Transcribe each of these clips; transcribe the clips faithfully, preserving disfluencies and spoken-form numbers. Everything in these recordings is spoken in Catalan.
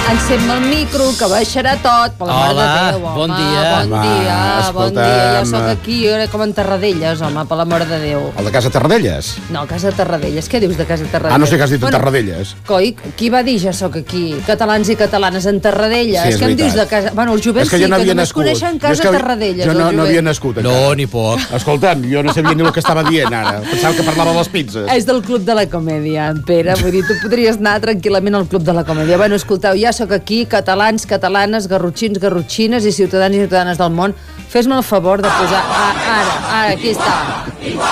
Encem el micro, que baixarà tot. Per la Hola, mare de Déu, home. bon dia. Bon dia, Home, bon dia. Jo escolta'm. sóc aquí, era com en Terradellas, home, per la mare de Déu. El de Casa Terradellas? No, Casa Terradellas. Què dius de Casa Terradellas? Ah, no sé què has dit en Terradellas. Coi, qui va dir ja sóc aquí? Catalans i catalanes en Terradellas. Sí, és Què em dius de veritat. casa? Bueno, els jovents És que sí, jo no que havia només nascut. coneixen Jo és Casa que Terradellas. Jo no, els no jovents. havia nascut encara. No, ni poc. Escolta'm, jo no sabia ni el que estava dient ara. Pensava que parlava de les pizzas. És del Club de la Comèdia, en Pere. Vull dir, tu podries anar tranquil·lament al Club de la Comèdia. Bueno, escolteu, ja sóc aquí, catalans, catalanes, garrotxins, garrotxines i ciutadans i ciutadanes del món. Fes-me el favor de posar... Ah, ara, ara, aquí està.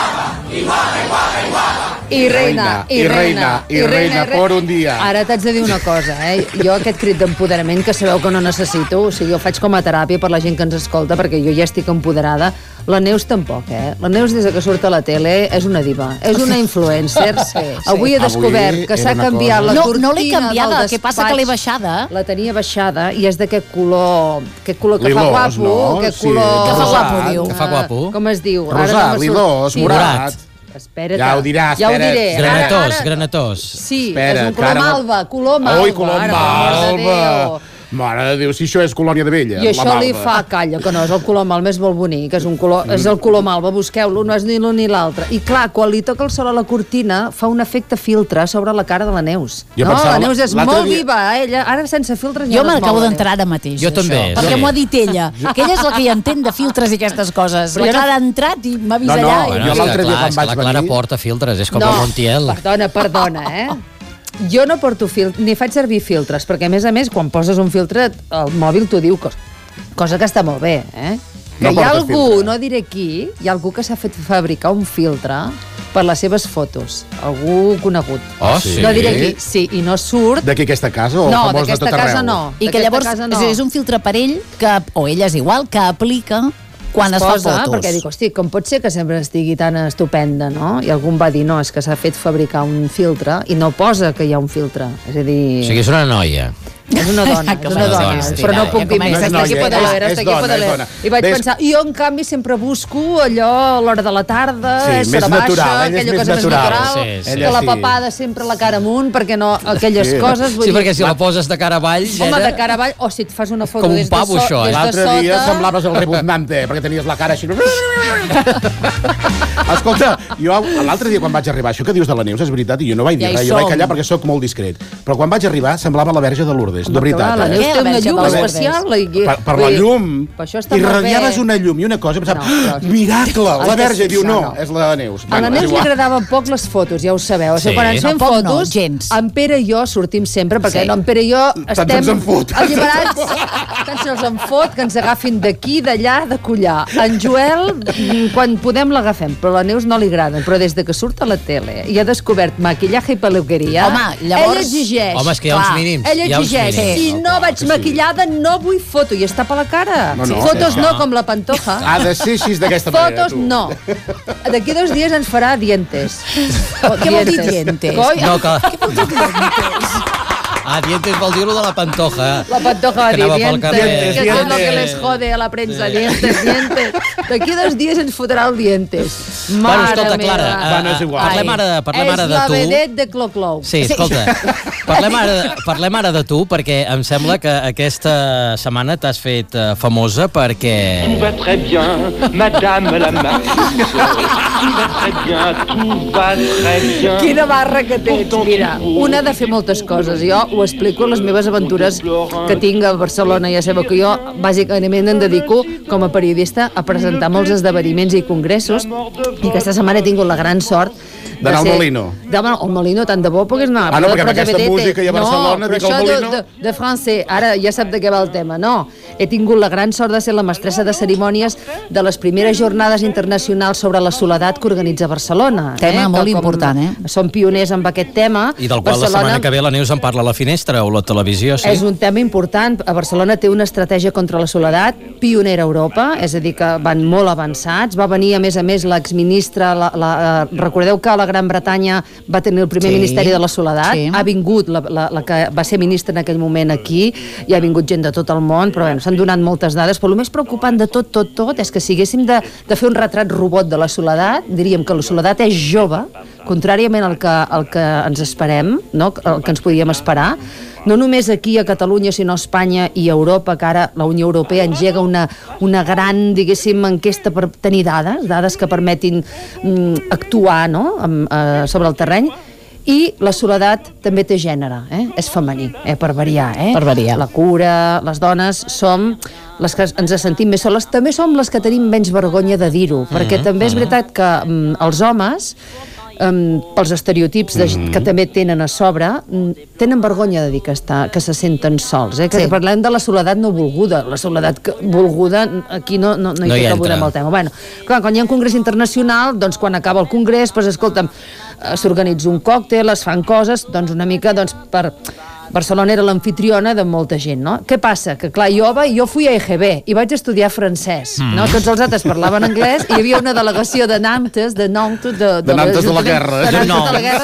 I reina, i reina, i reina, por un dia. Ara t'haig de dir una cosa, eh? Jo aquest crit d'empoderament que sabeu que no necessito, o sigui, jo faig com a teràpia per la gent que ens escolta, perquè jo ja estic empoderada. La Neus tampoc, eh? La Neus, des que surt a la tele, és una diva, és una influencer. Sí, sí. Avui he descobert Avui que s'ha era una canviat cosa. la No, cortina no l'he canviada, del què passa que l'he baixada? La tenia baixada i és d'aquest color, aquest color que Lilós, fa guapo, no? aquest Sí, color... que fa rosat. guapo, diu. Que fa guapo. Com es diu? Rosat, no me surt. lilós, Sí. morat. Espera't. Ja ho dirà, Ja ho espera't. diré. Granatós, Ara, ara... granatós. Sí, Espera, és un color que ara no- malva, color malva. Ui, color ara, per amor de malva. Déu. Mare de Déu, si això és colònia de vella. I això la li malva. fa, calla, que no, és el color malva, és molt bonic, és, un color, és el color malva, busqueu-lo, no és ni l'un ni l'altre. I clar, quan li toca el sol a la cortina, fa un efecte filtre sobre la cara de la Neus. Jo no, pensava, la Neus és l'altre molt dia- viva, eh? Ella, ara sense filtres ja Jo no es m'acabo mou la d'entrar ara mateix. Jo això, també, Perquè sí. m'ho ha dit ella. Que ella és la que hi entén de filtres i aquestes coses. Però La jo no- Clara ha entrat i m'ha vist No, no, allà. jo I... Bueno, és l'altre que, dia clar, quan és que la vaig Clara venir- porta filtres, és com no, el Montiel. Perdona, perdona, eh? Jo no porto filtres, ni faig servir filtres, perquè a més a més, quan poses un filtre, el mòbil t'ho diu, cos- cosa que està molt bé, eh? Que No hi ha portes algú, filtre. no diré qui, hi ha algú que s'ha fet fabricar un filtre per les seves fotos. Algú conegut. Oh, sí? No diré qui, sí, i no surt... D'aquí aquesta casa o No, famós de d'aquesta tot casa arreu? no. I que D'aquesta llavors casa no. és, és un filtre per ell, que, o ella és igual, que aplica quan es, es fa posa, fotos. perquè dic, hosti, com pot ser que sempre estigui tan estupenda, no? I algú em va dir, no, és que s'ha fet fabricar un filtre i no posa que hi ha un filtre. És a dir... O sigui, és una noia. És una dona, Que és una bona dona, dona, però no ja puc dir comença. més. No és Hasta aquí noia, puedo és- leer, hasta és aquí dona, puedo és leer. dona. I vaig Ves- pensar, jo en canvi sempre busco allò a l'hora de la tarda, Sí, és més hora baixa, natural, ella és aquella més cosa més natural. natural, Sí, sí. que la Ella sí. papada sempre la cara amunt, perquè no, aquelles Sí. coses... vull Sí, dir, perquè si la poses de cara avall... Home, Gera, de cara avall, o si et fas una foto Com un des de, pavo, so, això, eh? des de L'altre sota... dia semblaves el rebuznante, perquè tenies la cara així... Escolta, jo l'altre dia quan vaig arribar, això que dius de la Neus és veritat, i jo no vaig dir Ja hi res, jo vaig som. callar perquè sóc molt discret. Però quan vaig arribar semblava la Verge de Lourdes, de veritat. La eh? Neus Què, té la una Verge llum de Lourdes? especial. La... Per, per vull la dir, llum. Per això està molt Irradiaves bé. una llum i una cosa, pensava, No, però- miracle, la Aquesta- Verge, diu, no, no, no. és la Neus. A la Neus li agradaven poc les fotos, ja ho sabeu. O sigui, Sí. quan ens fem Tampoc no, fotos, gens. en Pere i jo sortim sempre, perquè Sí. no, en Pere i jo estem ens en fot. alliberats, tant se'ls en fot, que ens agafin d'aquí, d'allà, de collar. En Joel, mm, quan podem l'agafem, però a la Neus no li agraden. Però des de que surt a la tele i ha descobert maquillaje i peluqueria, Home, llavors- ella exigeix. Home, és que hi ha uns Clar, mínims. Ella hi ha uns exigeix, mínims. si no vaig sí. maquillada no vull foto, i es tapa la cara. No, no, Fotos és que- no, com la Pantoja. Ha de ser així d'aquesta manera, Fotos tu. no. D'aquí dos dies ens farà dientes. Què vol dir dientes? Coi, No, que... Ah, dientes vol dir-lo de la Pantoja. La Pantoja va Que dir anava pel dientes, carrer. que es Dientes, lo que dientes. les jode a la premsa, dientes, dientes. D'aquí dos dies ens fotrà el dientes. Bueno, Mare escolta, meva. Clara, eh, Bueno, és igual. parlem ara, parlem ara de És la tu. vedet de Clo-Clou. Sí, escolta, parlem ara, parlem ara de tu, perquè em sembla que aquesta setmana t'has fet eh, famosa perquè... Tout va très bien, madame la marquise. Tout va très bien, tout va très bien. Quina barra que tens. Mira, una ha de fer moltes coses. Jo ho explico, les meves aventures que tinc a Barcelona. Ja sabeu que jo, bàsicament, em dedico com a periodista a presentar molts esdeveniments i congressos, i aquesta setmana he tingut la gran sort D'anar al Molino. D'anar al Molino, tant de bo pogués anar. Ah, no, però- perquè amb però de aquesta vedette. música i a Barcelona, no, però dic al això Molino. de, de, de francès, ara ja sap de què va el tema, no. He tingut la gran sort de ser la mestressa de cerimònies de les primeres jornades internacionals sobre la soledat que organitza Barcelona. Tema molt que com important, eh? Som pioners amb aquest tema. I del qual la setmana que ve la Neus en parla a la finestra o la televisió, sí? És un tema important. A Barcelona té una estratègia contra la soledat pionera a Europa, és a dir, que van molt avançats. Va venir, a més a més, l'exministra... La, la, eh, recordeu que a la Gran Bretanya va tenir el primer Sí. Ministeri de la Soledat? Sí. Ha vingut la, la, la que va ser ministra en aquell moment aquí, i ha vingut gent de tot el món, però bueno, s'han donat moltes dades, però el més preocupant de tot, tot, tot, és que si haguéssim de, de fer un retrat robot de la soledat, diríem que la soledat és jove, contràriament al que, al que ens esperem, no? El que ens podíem esperar, no només aquí a Catalunya, sinó a Espanya i a Europa, que ara la Unió Europea engega una, una gran, diguéssim, enquesta per tenir dades, dades que permetin mm, actuar, no?, amb, eh, sobre el terreny. I la soledat també té gènere, eh? És femení, eh? Per variar, eh? Per variar. La cura, les dones som les que ens sentim més soles, també som les que tenim menys vergonya de dir-ho, mm-hmm. perquè també és veritat que mm, els homes, um, pels estereotips de, mm-hmm. que també tenen a sobre, tenen vergonya de dir que, està, que se senten sols, eh? Que sí. Parlem de la soledat no volguda, la soledat que, volguda aquí no, no, no hi, no hi entra amb el tema. Bueno, clar, quan hi ha un congrés internacional, doncs quan acaba el congrés, doncs escolta'm, s'organitza un còctel, es fan coses, doncs una mica doncs, per... Barcelona era l'anfitriona de molta gent, no? Què passa? Que clar, jo, va, jo fui a E G B i vaig estudiar francès, mm. no? Tots els altres parlaven anglès i hi havia una delegació de Nantes, de Nantes, de, de, de Nantes de la guerra. De Nantes no. de la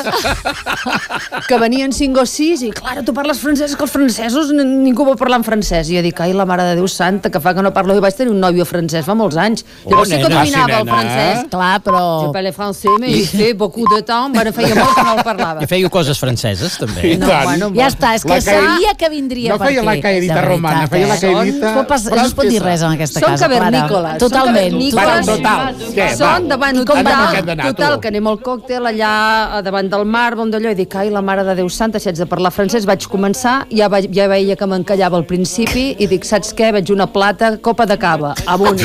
guerra, que venien cinc o sis i, clar, tu parles francès, que els francesos ningú vol parlar en francès. I jo dic, ai, la mare de Déu santa, que fa que no parlo. Jo vaig tenir un nòvio francès fa molts anys. Oh, Llavors sí que dominava sí, el francès. Clar, però... Jo parlais francès, mais il fait beaucoup de temps. Bueno, feia molt que no el parlava. I fèieu coses franceses, també. No, bueno, ja està, és que sabia que vindria no feia per la aquí. caedita romana, feia la caedita... No es pot dir res en aquesta són casa, cavernícoles, Clara. Totalment. Bueno, total. Què, són davant, total, total, total, que anem al còctel allà davant del mar, bon d'allò, i dic, ai, la mare de Déu santa, si haig de parlar francès, vaig començar, ja, vaig, ja veia que m'encallava al principi, i dic, saps què? Veig una plata, copa de cava, amunt.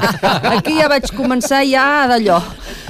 Aquí ja vaig començar ja d'allò.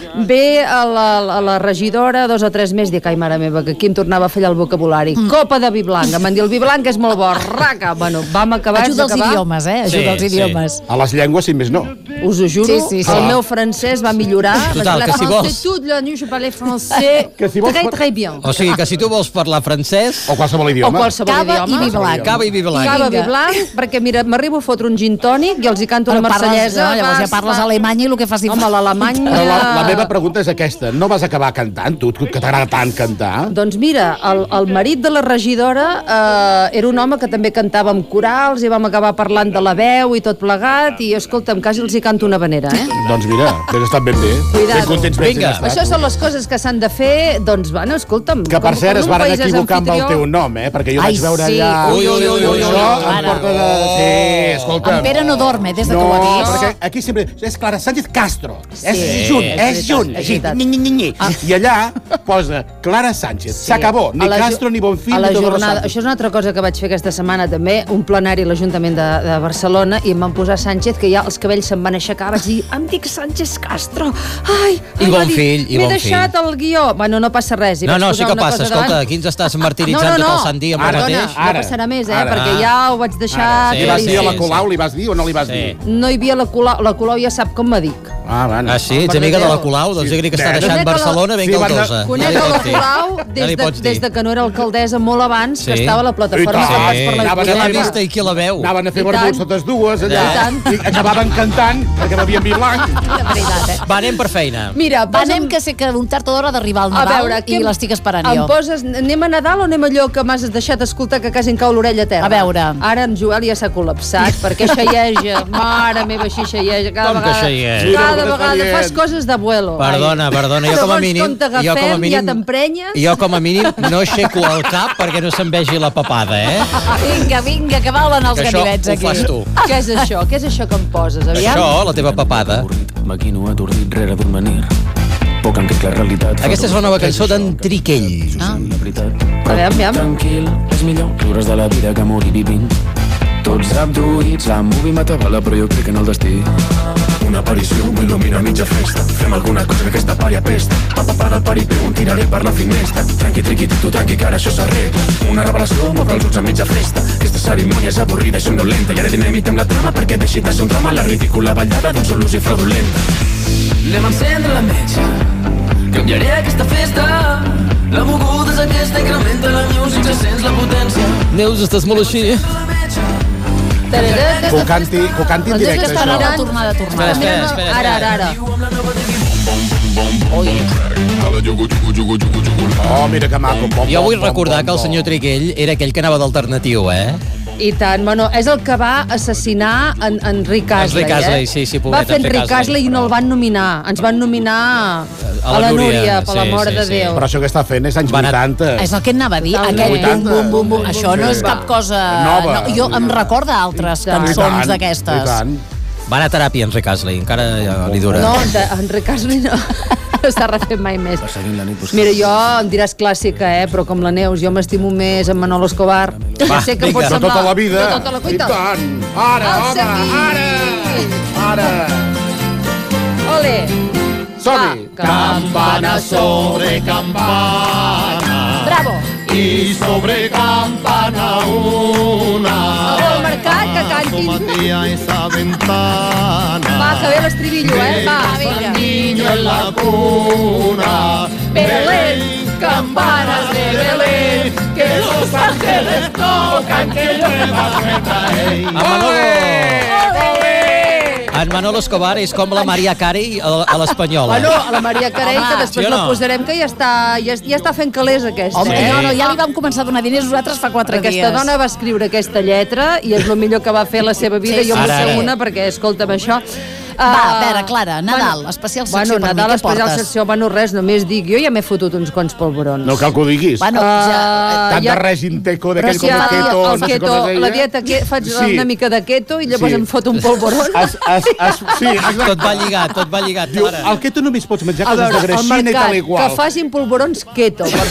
Ve a la, a la regidora, dos o tres més, dic, ai, mare meva, que aquí em tornava a fallar el vocabulari. Mm. Copa de vi blanc, em van dir, el vi blanc és molt bo, raca. Bueno, vam acabar... Ajuda als idiomes, eh? Ajuda sí, als idiomes. Sí. A les llengües, si més no. Us ho juro, sí, sí, sí. el meu francès va millorar. Total, que si vols... Toute la nuit, je parlais français, si vols... très, très bien. O sigui, que si tu vols parlar francès... O qualsevol idioma. O qualsevol Cava idioma. i vi blanc. Cava i vi blanc. Cava i vi blanc, perquè mira, m'arribo a fotre un gin tònic i els hi canto Però una marsellesa. Parles, no, llavors ja parles alemany i el que faci... Home, l'alemany... Però la, la meva pregunta és aquesta. No vas acabar cantant, tu, que t'agrada tant cantar? Doncs mira, el, el marit de la regidora eh, era un home que també cantava amb corals i vam acabar parlant de la veu i tot plegat i, escolta'm, quasi els hi canto una vanera, eh? Doncs mira, has estat ben bé. Cuidado. Ben contents, ben Vinga. Això són les coses que s'han de fer, doncs, bueno, escolta'm... Que, per com- cert, com es un varen país és equivocar amb el anfitrió. teu nom, eh? Perquè jo Ai, vaig veure sí. allà... Ui, ui, ui, ui, Això ui. em porta de... Sí, escolta... En Pere no dorme des de no, que ho ha dit. perquè aquí sempre... És Clara Sánchez Castro. Sí, és junt, és és veritat, junt. és Així, veritat. nyi, nyi, nyi, nyi. I allà posa Clara Sánchez. S'acabó. Ni A la ju- Castro, ni Bonfil, a la ni Todo jornada, Rosado. això és una altra cosa que vaig fer aquesta setmana també, un plenari a l'Ajuntament de, de Barcelona i em van posar Sánchez, que ja els cabells se'm van aixecar, vaig dir, em dic Sánchez Castro, ai, I ai, bon va dir, fill, i m'he bon deixat el guió, bueno, no passa res. I No, vaig no, posar sí que una passa. cosa Escolta, davant. aquí ens estàs martiritzant tot el sant dia amb el Ara, mateix. No Ara. passarà més, eh, Ara. perquè ja ho vaig deixar... Ara, sí, Li vas dir a la sí, Colau, sí. li vas dir o no li vas Sí. dir? No hi havia la Colau, la Colau ja sap com me dic. Ah, bueno. Ah, sí? Ets amiga de la Colau? Doncs jo crec que està Sí. deixant Conec la- Barcelona ben Sí, van de- caldosa. Conec Ja li a la pots dir. Colau Ja des li de, pots dir. des de que no era alcaldessa, molt abans, Sí. que estava a la plataforma I tant. Catalans per la Sí. Anaven Qui a l'ha fer- vista i qui la veu? Anaven a fer I tant. vermuts totes dues allà. I tant. I acabaven cantant perquè bevien vi blanc. De veritat, eh? Va, anem per feina. Mira, Va, posa'm- anem que sé que un tard o d'hora d'arribar al A Nadal veure, i què em- l'estic esperant Em jo. poses, anem a Nadal o anem a allò que m'has deixat escoltar que quasi em cau l'orella a terra? A veure. Ara en Joel ja s'ha col·lapsat perquè xeieja, mare meva, així xeieja. Cada Com que vegada, xeieja? cada Mira, vegada m'està fas dient. coses d'abuelo. Perdona, perdona, jo com a Segons mínim... com t'agafem, jo com a mínim, ja t'emprenyes. Jo com a mínim no aixeco el cap perquè no se'n vegi la papada, eh? Vinga, vinga, que volen els Que això ganivets ho aquí. fas tu. Què és això? Què és això que em poses? Aviam. Això, la teva papada. Avorrit, maquino atordit rere d'un menir. Poc en què la realitat... fa Aquesta és la nova cançó d'en Triquell. Ah. La veritat. Aviam, aviam. Tranquil, és millor riure's de la vida que morir vivint. Tots abduïts, la movie m'atabala, però jo crec en el destí. Una aparició m'il·lumina a mitja festa. Fem alguna cosa que aquesta pària pesta. Papa para el paripé, un tiraré per la finestra. Tranqui, triqui, tu tranqui, que ara això s'arregla. Una revelació m'obre els ulls a mitja festa. Aquesta cerimònia és avorrida i somnolenta. I ara dinamita amb la trama perquè deixi de ser un drama la ridícula ballada d'un sol ús i fraudulenta. Anem a encendre la metge. Canviaré aquesta festa. La moguda és aquesta, incrementa la music, se sents la potència. Neus, estàs molt així. Que ho canti, que ho canti en Doncs és directe, que està això. mirant- La tornada, tornada. Espera, espera, espera. Ara, ara, ara. Oh, mira que maco. Pom, Jo vull pom, pom, recordar pom, que el pom. senyor Triquell era aquell que anava d'alternatiu, eh? I tant, bueno, és el que va assassinar en, en Rick Astley, Rick Astley, eh? sí, sí, pobret, va fer en Rick Rick Astley i no el van nominar. Ens van nominar a la Núria, per l'amor de Déu. Però això que està fent és anys vuitanta. És el que anava a dir, Totalment. aquest bum, bum, bum, bum. Això no és cap cosa... Nova. No, jo em recorda altres cançons d'aquestes. Va anar a teràpia en Rick Astley, encara li dura. No, en Rick Astley no. No s'ha refet mai més. Mira, jo em diràs clàssica, eh? Però com la Neus, jo m'estimo més en Manolo Escobar. Va, ja sé que vinga. pot semblar... De tota la vida. De tota la cuita. I tant. Ara, home, ara. Ara. Ole. Som-hi. Campana sobre campana. Bravo. Y sobre campana una. Al mercat, que cantin. Asomatia esa ventana. Va, que ve l'estribillo, eh? Va, vinga. Niño en la cuna. Belén, campanas de Belén, que los ángeles tocan, que llueva suelta. En Manolo... En Manolo Escobar és com la Maria Carey a a l'espanyola. Bueno, a la Maria Carey, que després sí o no? la posarem, que ja està, ja, ja està fent calés, aquesta. Home, eh? no, no, ja li vam començar a donar diners nosaltres fa quatre Aquesta dies. dona va escriure aquesta lletra i és el millor que va fer la seva vida. Sí, Jo sí. m'ho Ara, sé ara. una perquè, escolta'm, això... Va, Uh, a veure, Clara, Nadal, especial secció bueno, per Nadal, mi, què especial portes? secció, bueno, res, només dic, jo ja m'he fotut uns quants polvorons. No cal que ho diguis. Bueno, ja... Tant ja- de règim teco, Però d'aquell si com el ja, keto, el no sé keto, com es deia. la dieta, que faig Sí. una mica de keto i llavors Sí. em fot un polvoron. Es, es, es, sí, exacte. Tot va lligat, tot va lligat, Diu, Clara. al keto només pots menjar A coses veure, de al greixina i tal i mercat, qual. que facin polvorons keto, per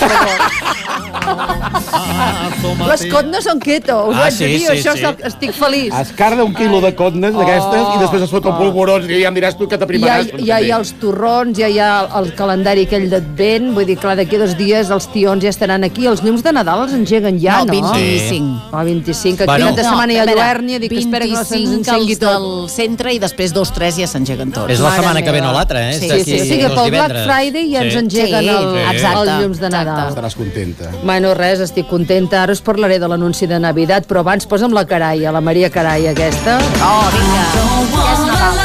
favor. Les cotnes són keto, us Ah, vaig sí, dir, sí, això sí. soc- estic feliç. Es carda un quilo de cotnes d'aquestes i després es fot el polvorons i ja em diràs tu que Ja, t'aprimaràs. ja hi ha els torrons, ja hi ha el calendari aquell d'advent, vull dir, clar, d'aquí dos dies els tions ja estaran aquí, els llums de Nadal els engeguen ja, no? No, vint-i-cinc. El vint-i-cinc, aquí Bueno. bueno, No, setmana hi ha a veure, lluèrnia, dic que espera que no se'ns vint-i-cinc encengui els tot. del centre i després dos, tres ja s'engeguen tots. És la Mare setmana que ve, meva. no l'altra, eh? Sí, És Sí, d'aquí sí, sí, que uns pel Black divendres. Friday ja ens Sí. engeguen Sí, el, exacte, els llums de Nadal. Estaràs contenta. Bueno, res, estic contenta. Ara us parlaré de l'anunci de Navidad, però abans posa'm la Caraia, la Maria Caraia aquesta. Oh, vinga. Ja és Nadal.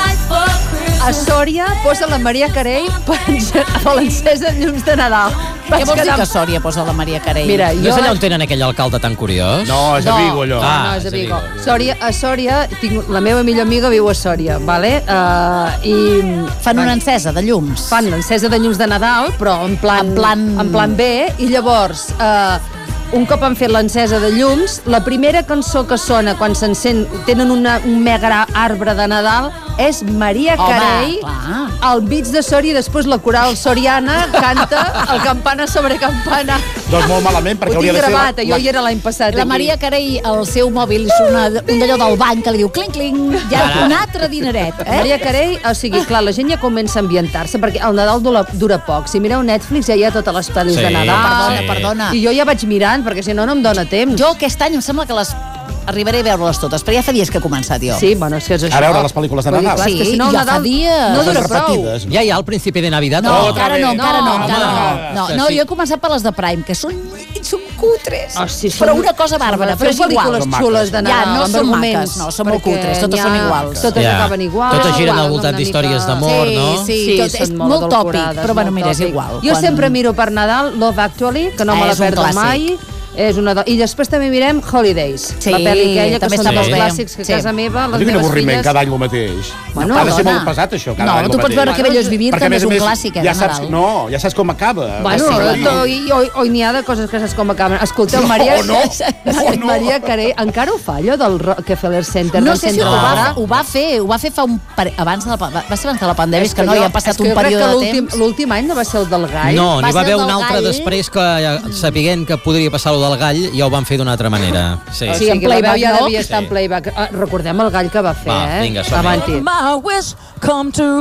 A Sòria posa la Maria Carey per, per l'encesa de llums de Nadal. Què vols dir que a Sòria posa la Maria Carey? Mira, No jo... és allà on tenen aquell alcalde tan curiós? No, és a Vigo, allò. No, Ah, no, és a és a Vigo. Vigo. Sòria, a Sòria, tinc, la meva millor amiga viu a Sòria, vale? Uh, i Fan una encesa de llums. fan l'encesa de llums de Nadal, però en plan, En plan- en plan B, i llavors... Uh, un cop han fet l'encesa de llums, la primera cançó que sona quan s'encén, tenen una, un mega arbre de Nadal, és Maria Home, Carey clar. al mig de Sòria, i després la coral soriana canta el campana sobre campana. Doncs molt malament, perquè Ho hauria tinc de ser... gravat, jo hi era l'any passat. La aquí. Maria Carey, al seu mòbil, li sona un d'allò del banc que li diu cling, cling, ja un altre dineret, eh? Maria Carey, o sigui, clar, la gent ja comença a ambientar-se, perquè el Nadal dura, dura poc. Si mireu Netflix ja hi ha totes les pel·lis Sí, de Nadal. Perdona, perdona. I jo ja vaig mirant, perquè si no, no em dóna temps. Jo aquest any em sembla que les arribaré a veure-les totes, però ja fa dies que he començat jo. Sí, bueno, si és això. A veure les pel·lícules de Vull dir, Nadal. clar, és que Sí, si no, el ja fa Nadal dies. no dura Les prou. repetides. Ja hi ha el principi de Navidad? No, o- encara no, encara no, No, encara home, no. No, que no, sí. jo he començat per les de Prime, que són, són cutres. Oh, sí, però són- una cosa bàrbara, però és Feu igual. pel·lícules xules de Nadal, Ja, no amb són arguments, maques, no, són molt perquè cutres, totes n'hi són ha- iguals. Totes Ja. acaben igual. Totes giren al igual, voltant una d'històries mica- d'amor, Sí, no? sí, Sí, tot, és són molt molt tòpic, edulcorades, però bueno, molt mira, és tòpic. igual. Jo Quan- sempre miro per Nadal Love Actually, que no Ah, me la és un perdo clàssic. mai. És una de... I després també mirem Holidays, Sí, la pel·li aquella, que també són està dels molt bé. clàssics que a Sí. casa meva, les Quin meves avorriment, filles... cada any el mateix. Bueno, ha de ser dona. molt pesat, això, cada No, any tu el pots mateix. veure que Bellos Vivir Perquè, a també més és a un més, clàssic, eh, ja de saps, Nadal. no, ja saps com acaba. Bueno, Sí, oi, oi, oi, n'hi ha de coses que saps com acaben. Escolteu, No, Maria, no, no, no. Maria Carey, encara ho fa, allò del Rockefeller Center? No del sé si centre ho va, d'ara? ho va fer, ho va fer fa un... pare- abans de la, pa- va ser abans de la pandèmia, és que, no, jo- ja ha passat és que un jo crec període que de l'últim- temps. L'últim any no va ser el del gall? No, Va n'hi va ser haver el un del altre gall. després que, eh, sapiguent que podria passar el del gall, ja ho van fer d'una altra manera. Sí. O Sí, sigui, en que la veu playback, ja no? devia estar en Sí. playback. Ah, recordem el gall que va fer, Va, eh? vinga, som-hi. Avanti. My wish come true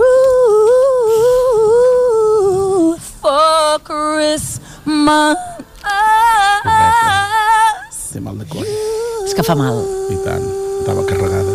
for Christmas. Té mal de cor. És que fa mal. I tant, estava carregada.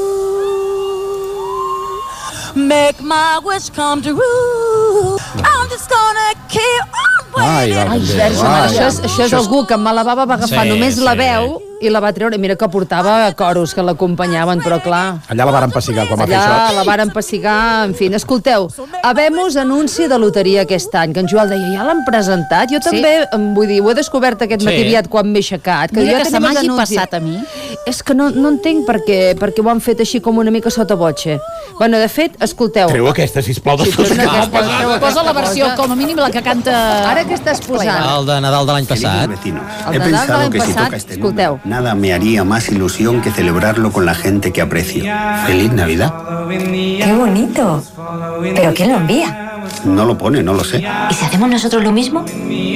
Make my wish come true. I'm just gonna keep on Ai, waiting. va, Ai, Déu, verge, ai. això és, això és algú que amb la bava va agafar Sí, només la sí. veu i la va treure. Mira que portava coros que l'acompanyaven, però clar... Allà la varen pessigar quan va fer Allà això. la varen pessigar, en fi. Escolteu, habemos anunci de loteria aquest any, que en Joel deia, ja l'han presentat? Jo Sí. també, em vull dir, ho he descobert aquest Sí. matí aviat quan m'he aixecat. Que Mira ja que se tenim els m'hagi anuncis. passat a mi. És que no, no entenc per què, perquè ho han fet així com una mica sota botxe. Bueno, de fet, escolteu... Treu aquesta, sisplau, de sota botxe. Posa la versió, com a mínim, la que canta... Ara que estàs posant? El de Nadal de l'any passat. El de Nadal de l'any passat, escolteu. Nada me haría más ilusión que celebrarlo con la gente que aprecio. Feliz Navidad. ¡Qué bonito! ¿Pero quién lo envía? No lo pone, no lo sé. ¿Y si hacemos nosotros lo mismo?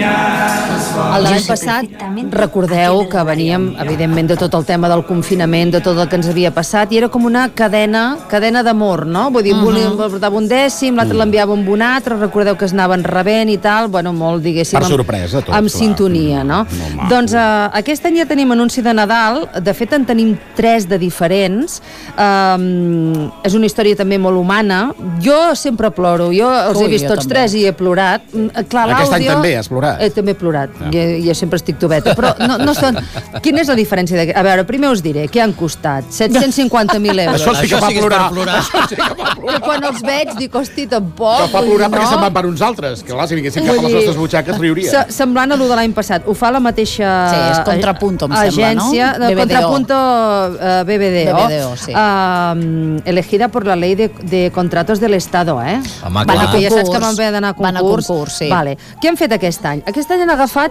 El de l'any passat, recordeu que veníem, evidentment, de tot el tema del confinament, de tot el que ens havia passat, i era com una cadena, cadena d'amor, no? Vull dir, uh-huh. portava un dècim, l'altre uh-huh. l'enviava amb un altre, recordeu que es anaven rebent i tal, bueno, molt, diguéssim... Per sorpresa, tot. Amb sintonia, no? no doncs uh, aquest any ja tenim anunci de Nadal, de fet en tenim tres de diferents, um, és una història també molt humana, jo sempre ploro, jo els Ui, he vist tots també. tres i he plorat. Clar, aquest any també has plorat? Eh, també he plorat, ja. jo, jo sempre estic tubeta, però no, no són... Quina és la diferència? De... A veure, primer us diré, què han costat? set-cents cinquanta mil euros. Això sí que fa plorar. plorar. Sí que, fa plorar. Que quan els veig dic, hosti, tampoc. Que fa plorar no? perquè se'n van per uns altres, que clar, si vinguessin cap a les nostres butxaques riuria. Se, semblant a lo de l'any passat. Ho fa la mateixa... Sí, és Contrapunto, em agència, sembla, no? B B D O. Contrapunto uh, B B D O. B B D O, sí. Uh, elegida por la ley de, de contratos del Estado, eh? Home, van a concurs. Ja saps que van haver d'anar a concurs. Van a concurs, sí. Vale. Què han fet aquest any? Aquest any han agafat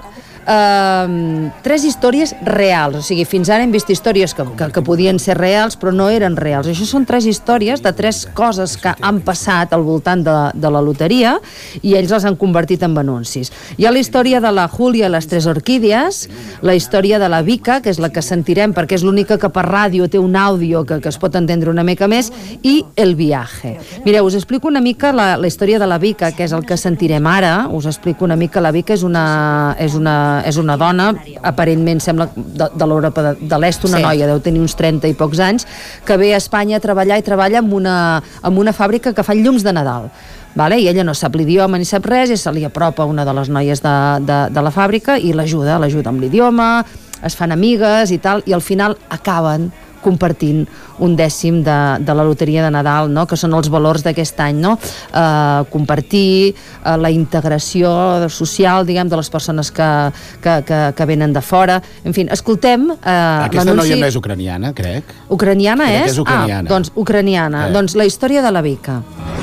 uh, tres històries reals. O sigui, fins ara hem vist històries que, que, que podien ser reals, però no eren reals. Això són tres històries de tres coses que han passat al voltant de, de la loteria i ells les han convertit en anuncis. Hi ha la història de la Júlia i les tres orquídies, la història de la Vica, que és la que sentirem perquè és l'única que per ràdio té un àudio que, que es pot entendre una mica més, i el viaje. Mireu, us explico una mica la, la història de la Vica, que és el que sentirem ara. Us explico una mica. La Vica és una, és una, és una dona, aparentment sembla de, de l'Europa de, de l'Est, una sí. noia, deu tenir uns trenta i pocs anys, que ve a Espanya a treballar i treballa en una, en una fàbrica que fa llums de Nadal. Vale? I ella no sap l'idioma ni sap res, i se li apropa una de les noies de, de, de la fàbrica i l'ajuda, l'ajuda amb l'idioma, es fan amigues i tal, i al final acaben compartint un dècim de, de la loteria de Nadal, no? Que són els valors d'aquest any, no? Eh, compartir, eh, la integració social, diguem, de les persones que, que, que, que venen de fora. En fi, escoltem eh, Aquesta l'anunci... noia no és ucraniana, crec. Ucraniana crec és? és ucraniana. Ah, doncs ucraniana. Eh. Doncs la història de la Vica.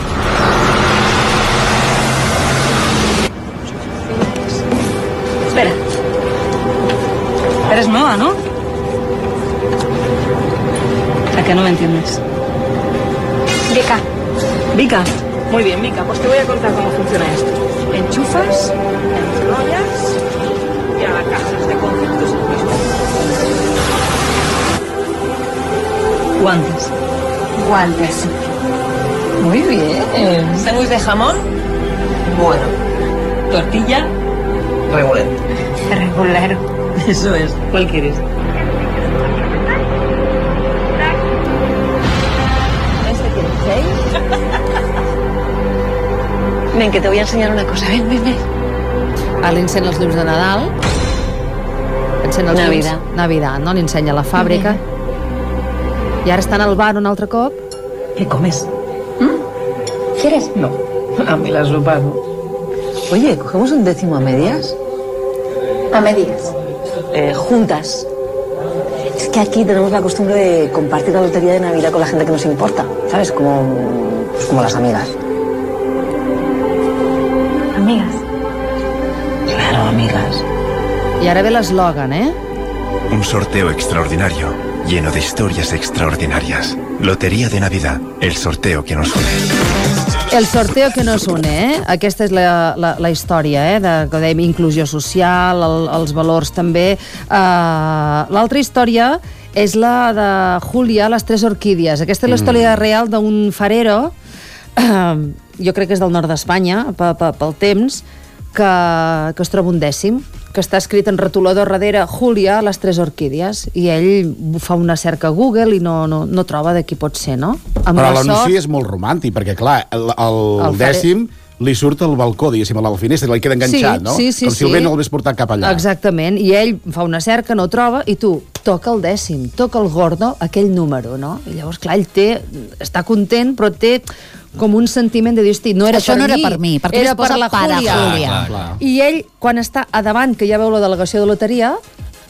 Espera. Eres nueva, ¿no? ¿A qué no me entiendes? Vika. Vika. Muy bien, Vika. Pues te voy a contar cómo funciona esto. Enchufas, enrollas y a la caja de conceptos. Guantes. Guantes. Muy bien. ¿Sándwich de jamón? Bueno. Tortilla. Regular. Regulero. Eso es. ¿Cuál quieres? Ven, que te voy a enseñar una cosa. Ven, ven, ven. Ara li encén els llums de Nadal. Encén els Navidad. llums. Navidad, no? Li ensenya la fàbrica. I ara estan al bar un altre cop. ¿Qué comes? ¿Mm? ¿Quieres? No. A mí la sopa no. Oye, ¿cogemos un décimo a medias? A medias. Eh, juntas. Es que aquí tenemos la costumbre de compartir la lotería de Navidad con la gente que nos importa. ¿Sabes? Como, pues como las amigas. Amigas. Claro, amigas. I ara ve l'eslògan, eh? Un sorteo extraordinario, lleno de historias extraordinarias. Lotería de Navidad, el sorteo que nos une. El sorteo que nos une, eh? Aquesta és la, la, la història, eh? De, que dèiem, inclusió social, el, els valors també. Uh, L'altra història és la de Júlia, les tres orquídies. Aquesta és la història mm. real d'un farero, uh, jo crec que és del nord d'Espanya, pel temps, que, que es troba un dècim, que està escrit en retolador darrere Júlia, les tres orquídies, i ell fa una cerca a Google i no, no, no troba de qui pot ser, no? Amb Però la l'anunci sort... és molt romàntic, perquè clar, el, el, El dècim li surt al balcó, diguéssim, a la finestra, i li queda enganxat, sí, no? Sí, sí, Com si el vent no l'hagués portat cap allà. Exactament, i ell fa una cerca, no troba, i tu, toca el dècim, toca el gordo, aquell número, no? I llavors, clar, ell té, està content, però té com un sentiment de dir, hosti, no era Això per no era mi, per mi, perquè era es posa per la para Júlia. Júlia. Clar, clar. I ell, quan està a davant, que ja veu la delegació de loteria,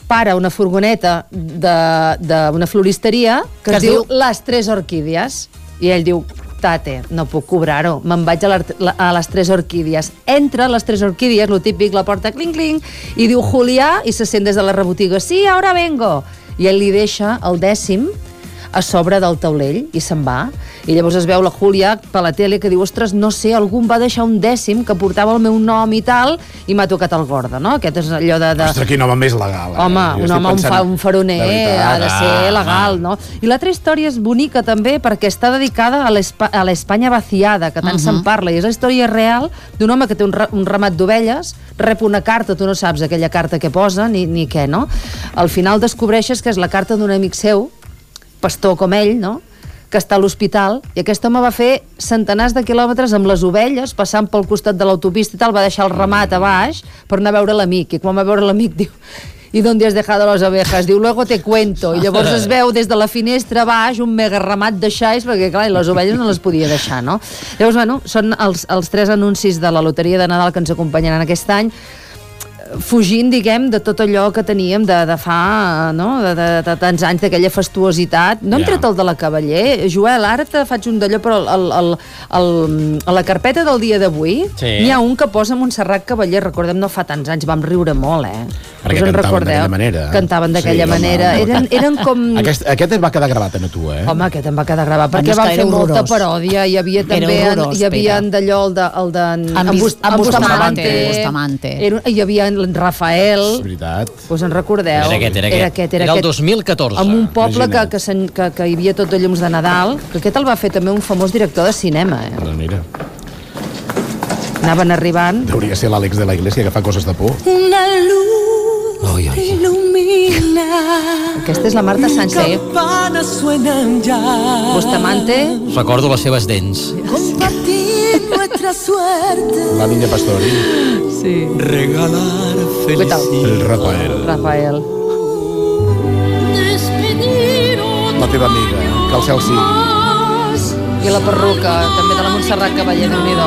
para una furgoneta d'una floristeria que, que es diu Les Tres Orquídies. I ell diu, tate, no puc cobrar-ho, me'n vaig a, la, a les Tres Orquídies. Entra a les Tres Orquídies, lo típic, la porta cling-cling, i diu Julià, i se sent des de la rebotiga, sí, ara vengo. I ell li deixa el dècim a sobre del taulell i se'n va. I llavors es veu la Júlia per la tele que diu, ostres, no sé, algú em va deixar un dècim que portava el meu nom i tal i m'ha tocat el gorda, no? Aquest és allò de... de... Ostres, quin home més legal. Eh? Home, un home, pensant... un, fa, un faroner, de ha de ser ah, legal, ah. no? I l'altra història és bonica també perquè està dedicada a l'Espanya vaciada, que tant uh -huh. se'n parla, i és la història real d'un home que té un, un ramat d'ovelles, rep una carta, tu no saps aquella carta que posa ni, ni què, no? Al final descobreixes que és la carta d'un amic seu, pastor com ell, no?, que està a l'hospital, i aquest home va fer centenars de quilòmetres amb les ovelles, passant pel costat de l'autopista i tal, va deixar el ramat a baix per anar a veure l'amic, i quan va veure l'amic diu, ¿y dónde has dejado las ovejas? Diu, luego te cuento, i llavors es veu des de la finestra a baix un mega ramat de xais, perquè clar, les ovelles no les podia deixar, no? Llavors, bueno, són els, els tres anuncis de la loteria de Nadal que ens acompanyaran aquest any, fugint, diguem, de tot allò que teníem de, de fa, no?, de, de, de tants anys, d'aquella fastuositat. No hem yeah. tret el de la Cavaller. Joel, ara te faig un d'allò, però el, el, el, a la carpeta del dia d'avui sí. n'hi ha un que posa Montserrat Cavaller, recordem, no fa tants anys, vam riure molt, eh? Perquè cantaven d'aquella manera. Cantaven d'aquella sí, manera. Home, eren, eren com... Aquest, aquest em va quedar gravat a tu, eh? Home, aquest em va quedar gravat, perquè van fer molta paròdia. Hi havia també, horrorós, hi havia d'allò, el de... El de en Bustamante. Hi havia en Rafael. És veritat. Us en recordeu? Era aquest, era aquest. Era, aquest, era, era el aquest, dos mil catorze. Amb un poble que, que, que, que hi havia tot de llums de Nadal, que aquest el va fer també un famós director de cinema, eh? Doncs mira. Anaven arribant. Hauria ser l'Àlex de la Iglesia, que fa coses de por. Una luz oi, oi. ilumina. Aquesta és la Marta Sánchez. Bustamante. Recordo les seves dents. Compartir nuestra suerte. La Niña Pastori. Sí. Regalar felicidad. El Rafael. Rafael. La teva amiga, que el cel sigui. I la perruca, també de la Montserrat Cavaller, Déu-n'hi-do.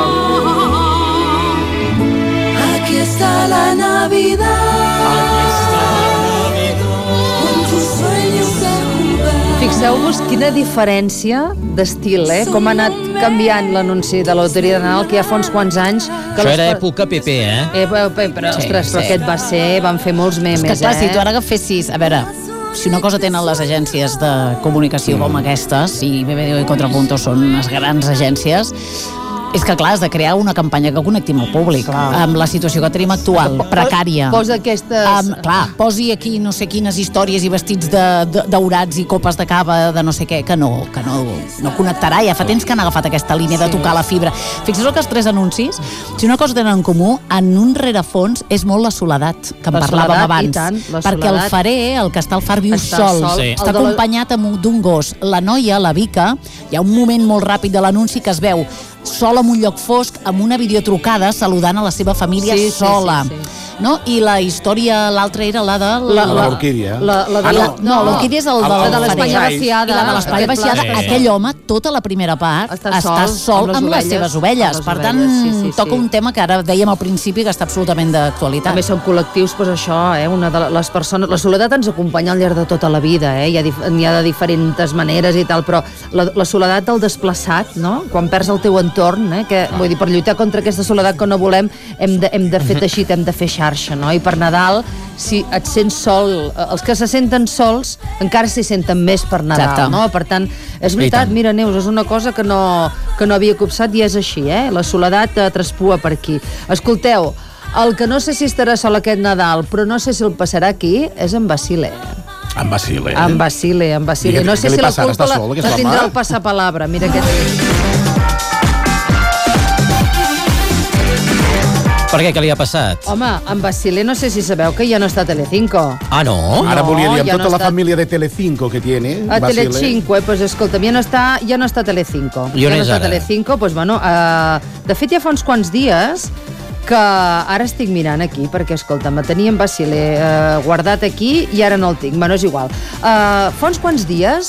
Aquí está la Navidad. Aquí está la Navidad. Con tus sueños de jugar. Fixeu-vos quina diferència d'estil, eh? Com ha anat canviant l'anunci de la loteria de Nadal, que ja fa uns quants anys... Que Això era època P P, eh? eh però, però, sí, ostres, però sí. aquest va ser... Van fer molts memes, eh? És que clar, si tu ara agafessis... A veure, si una cosa tenen les agències de comunicació mm. com aquestes, i B B D O i Contrapunto són unes grans agències, és que, clar, has de crear una campanya que connecti amb el públic, clar. Amb la situació que tenim actual, precària. Posa aquestes... Um, clar, posi aquí no sé quines històries i vestits de, de, daurats i copes de cava de no sé què, que no, que no, no connectarà. Ja fa temps que han agafat aquesta línia de tocar la fibra. Fixeu que els tres anuncis, si una cosa tenen en comú, en un rerefons és molt la soledat, que en la parlàvem abans. Tant, perquè el farer, el que està al far, viu està sol. sol. Sí. Està acompanyat d'un gos. La noia, la Vica, hi ha un moment molt ràpid de l'anunci que es veu sol en un lloc fosc, amb una videotrucada saludant a la seva família sí, sola. Sí, sí, sí. No? I la història, l'altra era la de... La, la, l'orquídia. La, la, la, ah, no, no, l'orquídia és el, el, el de l'Espanya vaciada. I la de l'Espanya vaciada, sí. Aquell home, tota la primera part, està, està sol, sol amb, amb les seves ovelles. Per tant, sí, sí, sí. toca un tema que ara dèiem al principi que està absolutament d'actualitat. També són col·lectius, doncs això, eh? Una de les persones... La soledat ens acompanya al llarg de tota la vida, eh? Hi ha, hi ha de diferents maneres i tal, però la, la soledat del desplaçat, no? Quan perds el teu entorn, eh? Que, vull dir, per lluitar contra aquesta soledat que no volem, hem de, hem de fer teixit, hem de fer xarxa, no? I per Nadal, si et sents sol, els que se senten sols encara s'hi senten més per Nadal. Exacte. No? Per tant, és veritat, mira, Neus, és una cosa que no, que no havia copsat i és així, eh? La soledat eh, traspua per aquí. Escolteu, el que no sé si estarà sol aquest Nadal, però no sé si el passarà aquí, és en Basile. En Basile. En Basile, en Basile. No sé si la culpa la, la tindrà el passapalabra. Mira aquest... Per què? Què li ha passat? Home, en Basile no sé si sabeu que ja no està a Telecinco. Ah, no? Ara volia dir amb ja tota no la està... família de Telecinco que tiene. A Telecinco, eh? Pues escolta'm, ja no està, ja no està a Telecinco. I on ja és no està ara? a Telecinco, pues bueno, uh, de fet ja fa uns quants dies que ara estic mirant aquí, perquè, escolta, me tenia en Basile uh, guardat aquí i ara no el tinc. Bueno, és igual. Uh, fa uns quants dies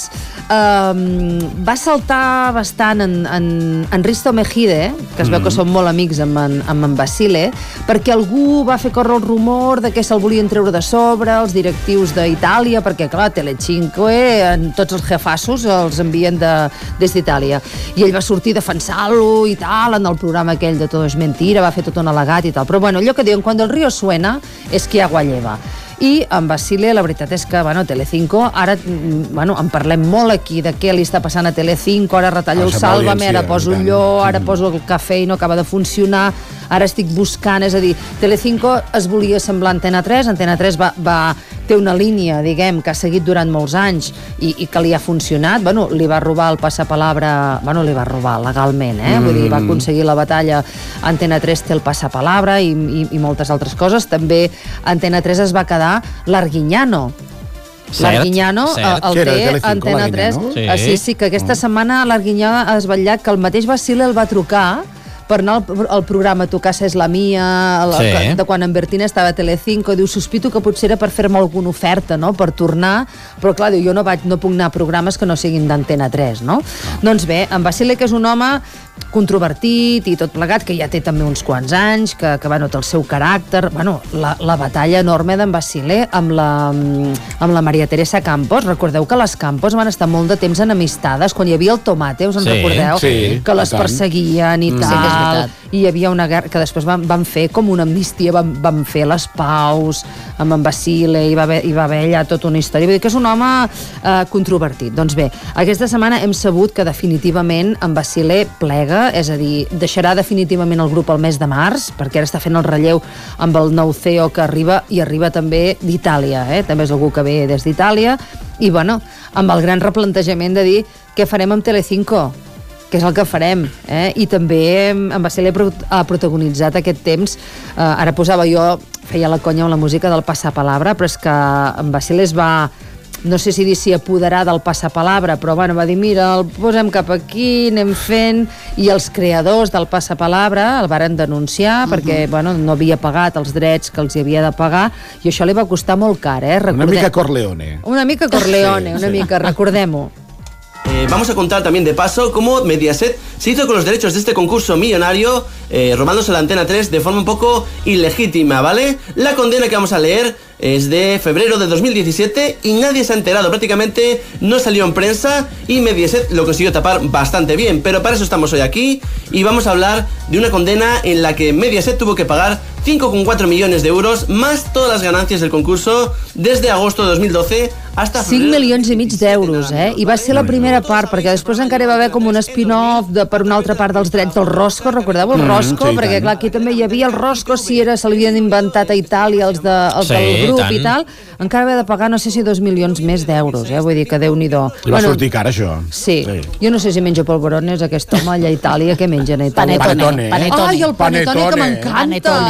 um, va saltar bastant en, en, en Risto Mejide, que es veu que són molt amics amb en, amb en Basile, perquè algú va fer córrer el rumor de que se'l volien treure de sobre els directius d'Itàlia, perquè, clar, Telecinco, en tots els jefassos els envien de, des d'Itàlia. I ell va sortir defensant-lo i tal, en el programa aquell de Todo es mentira, va fer tot un al·legat i tal. Però, bueno, allò que diuen, quan el río suena, és que agua lleva. I en Basile, la veritat és que, bueno, Telecinco, ara, bueno, en parlem molt aquí de què li està passant a Telecinco, ara retallo el Sálvame, ara poso allò, ara poso el cafè i no acaba de funcionar, ara estic buscant, és a dir, Telecinco es volia semblar a Antena tres, Antena tres va, va té una línia, diguem, que ha seguit durant molts anys i, i que li ha funcionat. Bueno, li va robar el passapalabra, bueno, li va robar legalment, eh? Mm. Vull dir, va aconseguir la batalla. Antena tres té el passapalabra i, i, i moltes altres coses. També Antena tres es va quedar l'Arguiñano. L'Arguiñano el té Antena tres. Sí. Ah, sí, sí, que aquesta setmana l'Arguiñano ha desvetllat que el mateix Basile el va trucar per anar al, al programa Tu casa és la mia, el, sí. que, de quan en Bertina estava a Telecinco, diu, sospito que potser era per fer-me alguna oferta, no?, per tornar, però clar, diu, jo no, vaig, no puc anar a programes que no siguin d'Antena tres, no? Ah. Doncs bé, en Basile, que és un home controvertit i tot plegat, que ja té també uns quants anys, que, que bueno, té el seu caràcter, bueno, la, la batalla enorme d'en Basile amb la, amb la Maria Teresa Campos. Recordeu que les Campos van estar molt de temps enemistades, quan hi havia el Tomate, us en sí, recordeu? Sí, que les perseguien i tal. Sí, que és veritat. I hi havia una guerra que després van, van fer com una amnistia, van, van fer les paus amb en Basile, i va haver, hi va haver allà tota una història. Vull dir que és un home eh, controvertit. Doncs bé, aquesta setmana hem sabut que definitivament en Basile plega, és a dir, deixarà definitivament el grup al mes de març, perquè ara està fent el relleu amb el nou C E O que arriba, i arriba també d'Itàlia, eh? També és algú que ve des d'Itàlia, i bueno, amb el gran replantejament de dir què farem amb Telecinco, que és el que farem, eh? I també en Basile ha protagonitzat aquest temps, eh, ara posava jo, feia la conya amb la música del passapalabra, però és que en Basile es va, no sé si dir si apoderar del passapalabra, però bueno, va dir, mira, el posem cap aquí, anem fent, i els creadors del passapalabra el varen denunciar, uh-huh. perquè bueno, no havia pagat els drets que els hi havia de pagar, i això li va costar molt car, eh? Recordem... Una mica Corleone. Una mica Corleone, sí, una sí. mica, recordem-ho. Eh, vamos a contar también de paso cómo Mediaset se hizo con los derechos de este concurso millonario, eh, robándose la Antena tres de forma un poco ilegítima, ¿vale? La condena que vamos a leer es de febrero de dos mil diecisiete y nadie se ha enterado, prácticamente no salió en prensa, y Mediaset lo consiguió tapar bastante bien, pero para eso estamos hoy aquí y vamos a hablar de una condena en la que Mediaset tuvo que pagar cinco coma cuatro millones de euros más todas las ganancias del concurso desde agosto de dos mil doce hasta cinc milions i mig d'euros, eh? I va ser la primera part, perquè després encara hi va haver com un spin-off de, per una altra part dels drets del Rosco, recordeu el Rosco? Mm, sí, perquè clar, aquí també hi havia el Rosco, si era, se l'havien inventat a Itàlia els, de, els sí, del grup tant. I tal, encara va de pagar no sé si dos milions més d'euros, eh? Vull dir que Déu-n'hi-do. I va bueno, sortir car, això. Sí. sí. Jo no sé si menja polvorones aquest home allà a Itàlia, què mengen a Itàlia? Panetone. Panetone. Ai, el panetone, que m'encanta!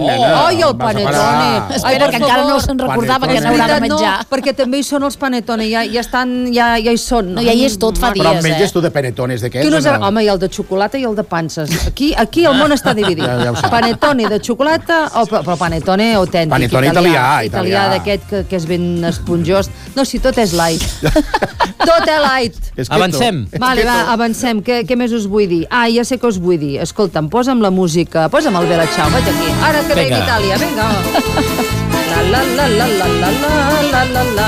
Ai, el panetone! Espera, que encara no se'n recordava que n'haurà de menjar. No, perquè també hi són els panetone, ja, ja estan, ja, ja hi són. No, ja hi és tot fa dies, eh? Però menges eh? tu de panetones d'aquests? No sé, home, hi ha el de xocolata i el de panses. Aquí, aquí el món està dividit. Ja, ja panetone de xocolata o però panetone autèntic. Panetone italià. Italià, italià d'aquest que, que és ben esponjós. No, si tot és light. Tot és light. Avancem. Vale, va, avancem. Què, què més us vull dir? Ah, ja sé què us vull dir. Escolta'm, posa'm la música, posa'm el Bella Ciao, vaig aquí. Ara que ve d'Itàlia, vinga. La la la la la la la la la.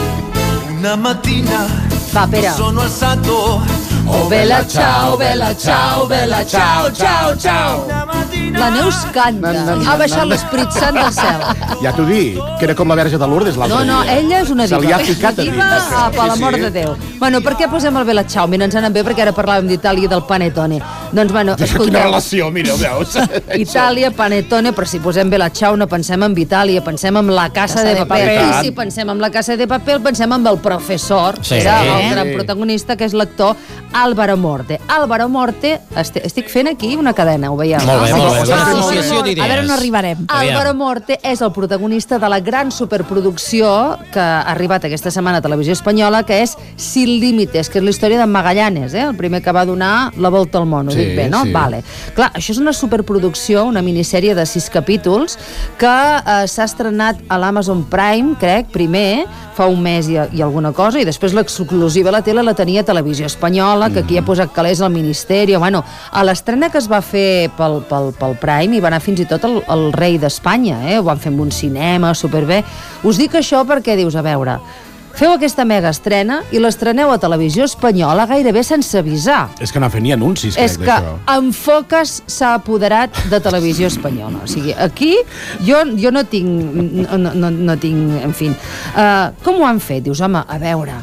Una mattina va, Pere. Sono alzato. Oh, Bella Ciao, Bella Ciao, Bella Ciao, ciao, ciao. La Neus canta. Ha baixat l'Esprit Sant del cel. Ja t'ho dic, que era com la Verge de Lourdes l'altre dia. No, no, ella és una diva. Se li ha ficat a diva, a, per l'amor de Déu. Bueno, per què posem el Bella Ciao? Mira, ens anem bé perquè ara parlàvem d'Itàlia i del panetone. Doncs, bueno, escolteu. Quina relació, mira, veus? Itàlia, panetone, però si posem Bella Ciao no pensem en Itàlia, pensem en la Casa de Papel. I si pensem en la Casa de Papel, pensem en el professor, que era el gran protagonista, que és l'actor Álvaro Morte. Álvaro Morte, estic fent aquí una cadena, ho veieu? Molt bé, molt bé. Una associació d'idees. A veure on arribarem. Álvaro Morte és el protagonista de la gran superproducció que ha arribat aquesta setmana a Televisió Espanyola, que és Sin Límites, que és la història d'en Magallanes, eh? El primer que va donar la volta al món. Ho ho dic bé, no? sí. Vale. Clar, això és una superproducció, una minissèrie de sis capítols que eh, s'ha estrenat a l'Amazon Prime, crec, primer, fa un mes i, i alguna cosa, i després l'exclusiva a la tele la tenia Televisió Espanyola, que aquí ha posat calés al Ministeri. Bueno, a l'estrena que es va fer pel, pel, pel Prime hi va anar fins i tot el, el rei d'Espanya, eh? Ho van fer en un cinema, superbé. Us dic això perquè dius, a veure, feu aquesta mega estrena i l'estreneu a Televisió Espanyola gairebé sense avisar. És que no ha fet ni anuncis, És crec, que d'això. Enfocas s'ha apoderat de Televisió Espanyola. O sigui, aquí jo, jo no tinc... No, no, no tinc... En fi. Uh, com ho han fet? Dius, home, a veure...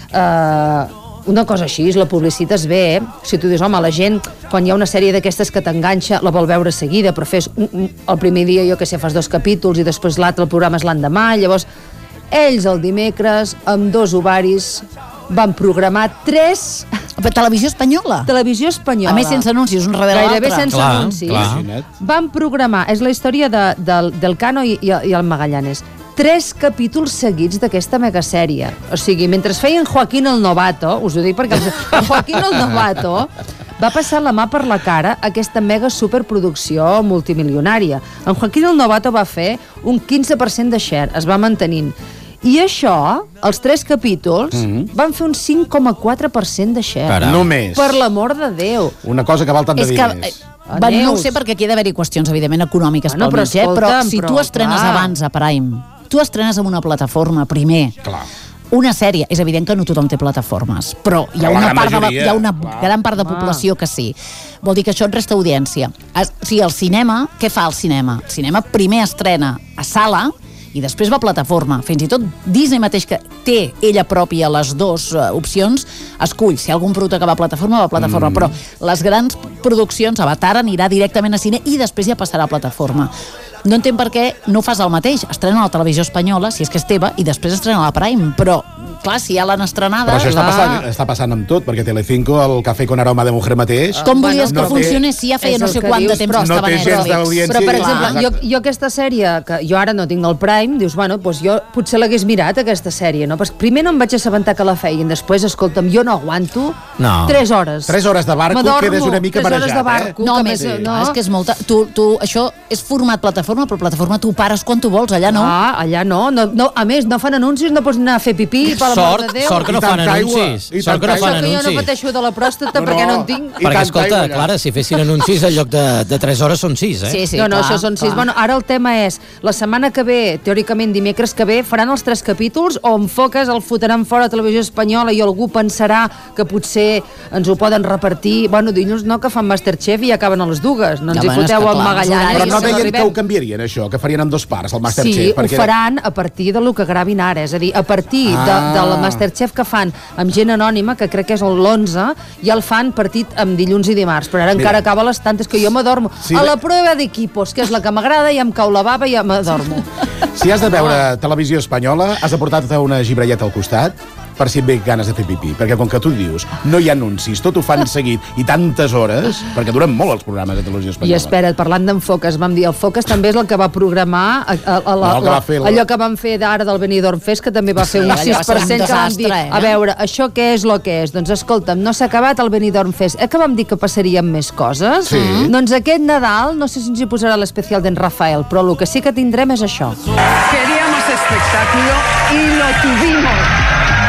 Uh, una cosa així, la publicitat es bé, eh? Si tu dius, home, la gent, quan hi ha una sèrie d'aquestes que t'enganxa, la vol veure seguida, però fes un, un, el primer dia, jo que sé, fas dos capítols i després l'altre, el programa és l'endemà, llavors ells el dimecres, amb dos ovaris, van programar tres... Per Televisió Espanyola? Televisió Espanyola. A més, sense anuncis, un darrere l'altre. Gairebé sense clar, anuncis. clar. Van programar, és la història de, del, del Cano i, i, i el Magallanes, tres capítols seguits d'aquesta megasèrie. O sigui, mentre feien Joaquín el Novato, us ho dic perquè el Joaquín el Novato va passar la mà per la cara aquesta mega superproducció multimilionària. En Joaquín el Novato va fer un quinze per cent de share, es va mantenint. I això, els tres capítols, mm-hmm. van fer un cinc coma quatre per cent de share. Caram. Només. Per l'amor de Déu. Una cosa que val tant de És que, diners. eh, bueno, no ho sé perquè aquí ha d'haver-hi qüestions, evidentment, econòmiques Bueno, pel però mig, eh? Però escolta'm, si però, tu estrenes clar. abans a Prime, tu estrenes en una plataforma primer, Clar. una sèrie, és evident que no tothom té plataformes, però hi ha Però la una, gran part de la, majoria, hi ha una clar. gran part de Home. població que sí. Vol dir que això et resta audiència. Es, si el cinema, què fa el cinema? El cinema primer estrena a sala i després va a plataforma. Fins i tot Disney mateix, que té ella pròpia les dues uh, opcions, escull. Si hi ha algun producte que va a plataforma, va a plataforma. Mm. Però les grans produccions, Avatar anirà directament a cine i després ja passarà a plataforma. No entenc per què no fas el mateix. Estrena a la Televisió Espanyola, si és que és teva, i després estrena a la Prime. Però, clar, si ja l'han estrenada... Però això està la... passant, està passant amb tot, perquè Telecinco, el Café con aroma de mujer mateix... Com volies no que té- funcionés si ja feia És no el sé que quant de dius, temps però que no estava té en gens Netflix? d'audiència. Però, per Sí, exemple, exacte. jo, jo aquesta sèrie, que jo ara no tinc el Prime, dius, bueno, doncs jo potser l'hagués mirat, aquesta sèrie, no? Perquè primer no em vaig assabentar que la feien, després, escolta'm, jo no aguanto No. tres hores. Tres hores de barco, M'adormo, quedes una mica tres hores marejat, de barco, No, que més, més, no. és que és molta... Tu, tu, això és format plataforma, però plataforma tu pares quan tu vols, allà no. Ah, allà no. no, no a més, no fan anuncis, no pots anar a fer pipí, per l'amor Sort, de Déu. sort que no I fan tanta aigua, anuncis. i Sort que no tanta fan Això que jo no anuncis. pateixo de la pròstata No, perquè no no. en tinc. I Perquè, tanta escolta, aigua, ja. Clara, si fessin anuncis en lloc de, de tres hores són sis, eh? Sí, sí, no, no, clar, això són sis. clar. Bueno, ara el tema és, la setmana que ve, teòricament dimecres que ve, faran els tres capítols o enfoques, el fotran fora a Televisió Espanyola i algú pensarà que potser ens ho poden repartir. Bueno, dilluns no, que fan Masterchef i acaben a les dues. No ens Ja, hi bueno, és foteu que al clar, Magallanes. Però no que deien que arribem. ho canviarien, això, que farien en dos parts, el Sí, Masterchef. ho faran a partir de lo que gravin ara, és a dir, a partir de, Ah. del Masterchef que fan amb gent anònima, que crec que és l'onze, ja el fan partit amb dilluns i dimarts, però ara Mira. encara acaba a les tantes que jo m'adormo. Sí, a de- la prova d'equipos, que és la que m'agrada, ja em cau la bava i ja m'adormo. Si has de veure televisió espanyola, has de portar-te una gibrelleta al costat per si et ve ganes de fer pipí, perquè com que tu dius, no hi ha anuncis, tot ho fan seguit i tantes hores, perquè duren molt els programes de televisió I espanyola. espera't, parlant d'en Focas, vam dir, el Focas també és el que va programar a, a, a, la, No, que va fer la- allò que van fer d'ara del Benidorm Fest, que també va fer Sí, un allò sis va ser per un cent que vam dir, desastre, eh? a veure, això què és lo que és? Doncs escolta'm, no s'ha acabat el Benidorm Fest. Eh que vam dir que passarien més coses? Sí. Doncs aquest Nadal, no sé si ens hi posarà l'especial d'en Rafael, però el que sí que tindrem és això. Queríamos espectáculo y lo tuvimos.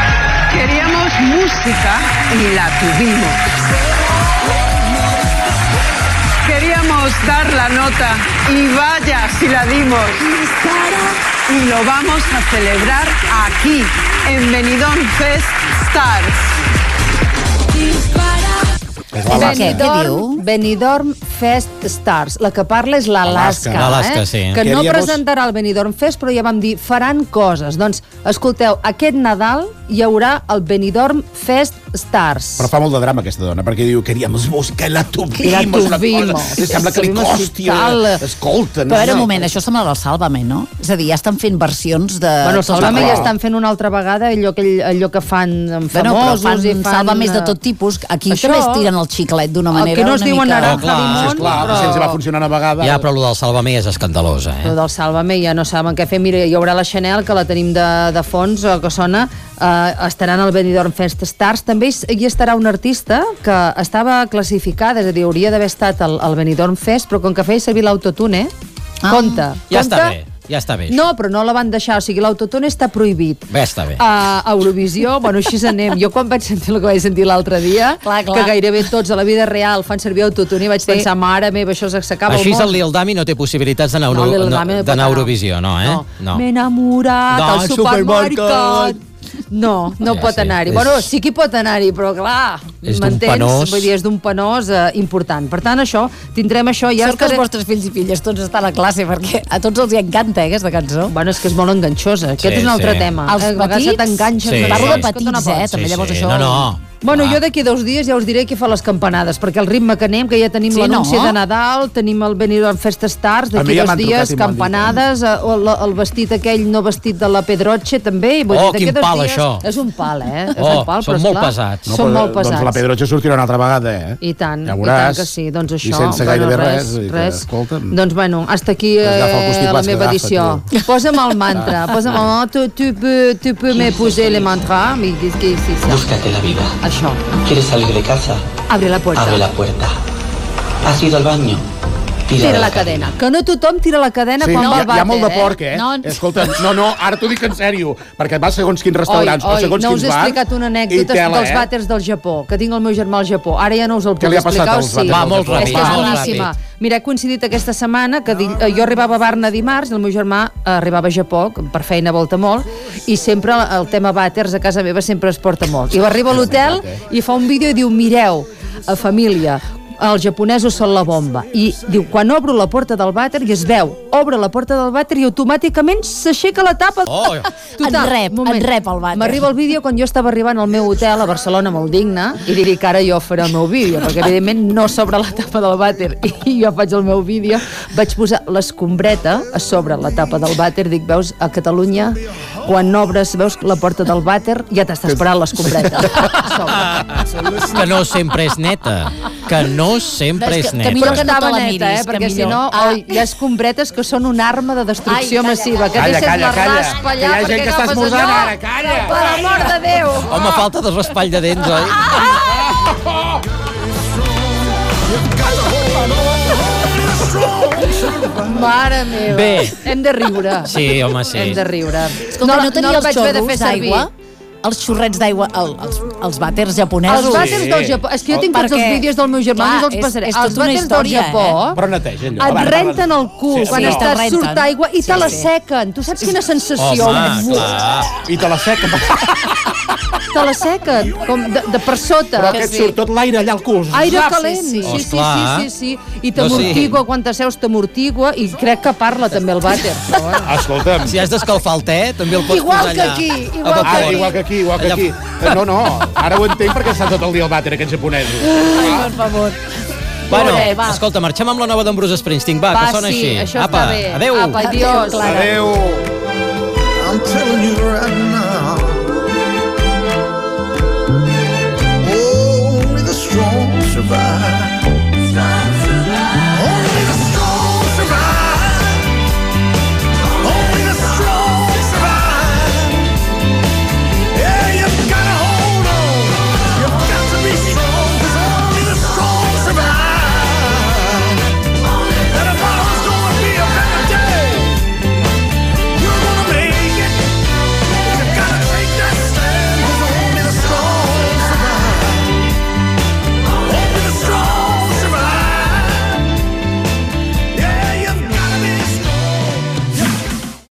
Queríamos música y la tuvimos. Queríamos dar la nota y vaya si la dimos. Y lo vamos a celebrar aquí, en Benidorm Fest Stars. És l'Alaska. Què? Què diu? Benidorm Fest Stars. La que parla és l'Alaska. L'Alaska, eh? sí. Que no Queríamos- presentarà el Benidorm Fest, però ja vam dir, faran coses. Doncs, escolteu, aquest Nadal hi haurà el Benidorm Fest Stars. Però fa molt de drama aquesta dona, perquè diu queríamos música i la tuvimos. I la una tuvimos. cosa. Sembla que li Tuvimos costi. tal. Escolta, no Però a veure, sé. un moment, això sembla el Sálvame, no? És a dir, ja estan fent versions de... Bueno, el tots Sálvame els- ja estan fent una altra vegada allò que, allò que fan amb Bueno, però famosos fan, i fan... Sálvames de tot tipus. Aquí Això- també es tiren el xiclet d'una manera el que no es una diuen mica... ara Oh, clar. Honeymoon, Sí, esclar, però... si va funcionar una vegada... Ja, però allò del Sálvame és escandalós, eh? Allò del Sálvame ja no saben què fer. Mira, hi haurà la Chanel, que la tenim de, de fons, que sona, eh, estaran al Benidorm Fest Stars. També hi estarà un artista que estava classificada, és a dir, hauria d'haver estat al, al Benidorm Fest, però com que feia servir l'autotune, ah. compte. Ja compte, està bé. Ja està bé. No, però no la van deixar, o sigui, l'autotune està prohibit. Bé, està bé. A Eurovisió, bueno, així anem. Jo quan vaig sentir el que vaig sentir l'altre dia, clar, clar. que gairebé tots a la vida real fan servir autotune, vaig sí. pensar, mare meva, això s'acaba el món. Així el Lil Dami no té possibilitats d'anar no, no, a Eurovisió, no, eh? No. no. M'he enamorat no, al supermercat. No, no ja, pot sí. anar-hi. És... Bueno, sí que hi pot anar-hi, però clar, m'entens? Vull dir, és d'un penós eh, important. Per tant, això, tindrem això. Ja Sort que els vostres fills i filles tots estan a classe, perquè a tots els hi encanta, eh, aquesta cançó. Bueno, és que és molt enganxosa. Aquest sí, és un altre sí. tema. Els petits? T'enganxes. Sí. Parlo de petits, eh, també sí, llavors sí. això... No, no. Bueno, ah. jo d'aquí dos dies ja us diré qui fa les campanades, perquè el ritme que anem, que ja tenim sí, l'anunci no? de Nadal, tenim el Benidorm Fest Stars, d'aquí dos dies, campanades, dit, eh? el, el vestit aquell no vestit de la Pedroche, també. Vull oh, dir, quin pal, dies, això! És un pal, eh? És oh, un pal, són molt pesats. No, són molt pesats. Doncs la Pedroche sortirà una altra vegada, eh? I tant, ja i tant que sí. Doncs això, i sense bueno, gairebé res, res. res. Escolta'm. Doncs bueno, hasta aquí eh, la meva edició. Posa'm el mantra, posa'm el mantra. Tu, tu, peux, tu peux me poser le mantra? Búscate la vida. Això. ¿Quieres salir de casa? Abre la puerta. Abre la puerta. ¿Has ido al baño? Tira, tira la, la cadena. cadena. Que no tothom tira la cadena sí, quan no, va al vàter, hi ha molt de porc, eh? No, Escolta, no, no, ara t'ho dic en sèrio, perquè vas segons quins restaurants, oi, o segons no quins bars... No us he explicat una anècdota tela, dels eh? vàters del Japó, que tinc el meu germà al Japó. Ara ja no us el puc explicar, o sí. Va, molt ràpid. És que és boníssima. Mira, he coincidit aquesta setmana que jo arribava a Varna dimarts i el meu germà arribava a Japó, per feina volta molt, i sempre el tema vàters a casa meva sempre es porta molt. I arriba a l'hotel i fa un vídeo i diu, mireu, a família, els japonesos són la bomba. I diu, quan obro la porta del vàter i es veu, obre la porta del vàter i automàticament s'aixeca la tapa. Oh. Total, en rep, moment. en rep el vàter. M'arriba el vídeo quan jo estava arribant al meu hotel a Barcelona molt digne i dic que ara jo faré el meu vídeo, perquè evidentment no s'obre la tapa del vàter i jo faig el meu vídeo, vaig posar l'escombreta a sobre la tapa del vàter, dic, veus, a Catalunya quan obres, veus la porta del vàter ja t'està esperant l'escombreta. Que no sempre és neta, que no sempre és neta. Que millor que estava neta, eh? Perquè si no, hi ha escombretes que són una arma de destrucció massiva. Que deixes la raspa allà perquè agafes allò. Calla, per l'amor de Déu. Home, falta de raspall de dents, oi? Mare meva. Bé. Hem de riure. Sí, home, sí. Hem de riure. Escolta, no, no tenia no els xorros d'aigua? Els xorrets d'aigua, el, els, els vàters japonesos. Els vàters sí. del Japó. És que jo tinc tots els vídeos del meu germà, clar, els passaré. És, és els vàters del Japó eh? Però netegen, et renten el cul sí, quan sí, estàs surt aigua i sí, te la sequen. Tu saps quina sensació? Home, clar. I te la sequen. Te la sequen, com de, de per sota. Però aquest surt tot l'aire allà al cul. Aire calent, sí, sí, sí, sí, sí. I t'amortigua, quan t'asseus t'amortigua i crec que parla també el vàter. Escolta'm. Si has d'escalfar el te, també el pots igual posar allà. Que aquí, igual que aquí. Igual que aquí, igual que aquí. No, no, ara ho entenc perquè estan tot el dia al vàter, aquests japonesos. Ai, per favor. Bueno, bé, escolta, marxem amb la nova d'en Bruce Springsteen. Va, va que sona sí, així. Això Apa, està bé. Adéu. Apa, adiós. Adéu. I'm telling you right now.